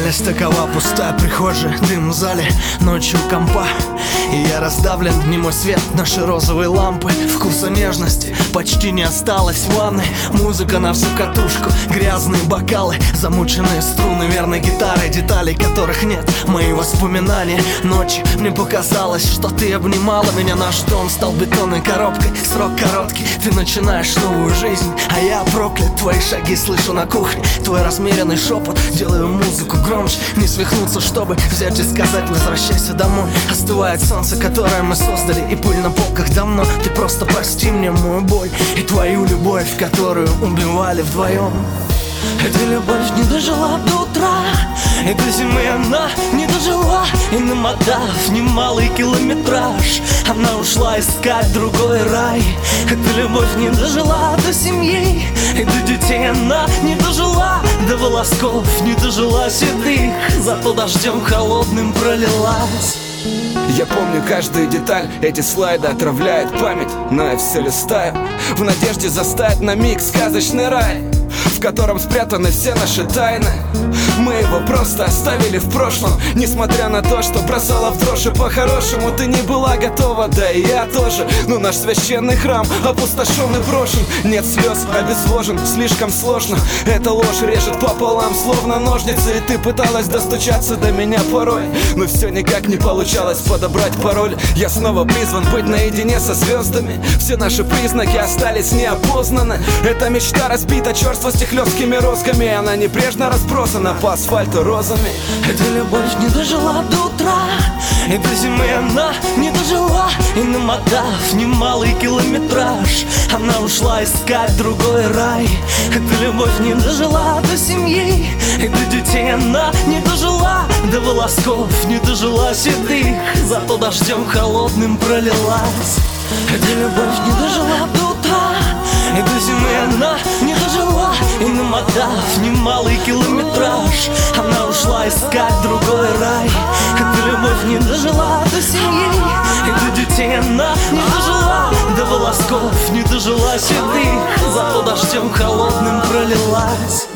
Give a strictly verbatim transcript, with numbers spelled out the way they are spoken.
Реальность такова, пустая прихожая, дым в зале, ночью компа. И я раздавлен, не мой свет, наши розовые лампы. Вкуса нежности почти не осталось в ванной. Музыка на всю катушку, грязные бокалы, замученные струны верной гитары, деталей которых нет. Мои воспоминания ночью, мне показалось, что ты обнимала меня. Наш дом стал бетонной коробкой, срок короткий, ты начинаешь новую жизнь, а я проклят. Твои шаги слышу на кухне, твой размеренный шепот. Делаю музыку громче, не свихнуться, чтобы взять и сказать: возвращайся домой. Остывает солнце, которое мы создали, и пыль на полках давно. Ты просто прости мне мою боль и твою любовь, которую убивали вдвоем. Эта любовь не дожила до утра, и до зимы она не дожила. И намотав немалый километраж, она ушла искать другой рай. Эта любовь не дожила до семьи, и до детей она не дожила. До волосков не дожила седых, зато дождем холодным пролилась. Я помню каждую деталь, эти слайды отравляют память. Но я все листаю в надежде застать на миг сказочный рай, в котором спрятаны все наши тайны. Мы его просто оставили в прошлом, несмотря на то, что бросала в дрожь. И по-хорошему ты не была готова, да и я тоже. Но наш священный храм опустошен и брошен. Нет слез, обезвожен, слишком сложно. Эта ложь режет пополам, словно ножницы. И ты пыталась достучаться до меня порой, но все никак не получалось подобрать пароль. Я снова призван быть наедине со звездами. Все наши признаки остались неопознаны. Эта мечта разбита черствостью хлесткими розгами. Она небрежно разбросана по асфальту розами. Эта любовь не дожила до утра, и до зимы она не дожила. И намотав немалый километраж, она ушла искать другой рай. Эта любовь не дожила до семьи, и до детей она не дожила. До волосков не дожила седых, зато дождем холодным пролилась. Эта любовь не дожила до утра, и до зимы она не дожила. И намотав немалый километраж, она ушла искать другой рай. Эта любовь не дожила до семьи, и до детей она не дожила. До волосков не дожила седых, зато дождем холодным пролилась.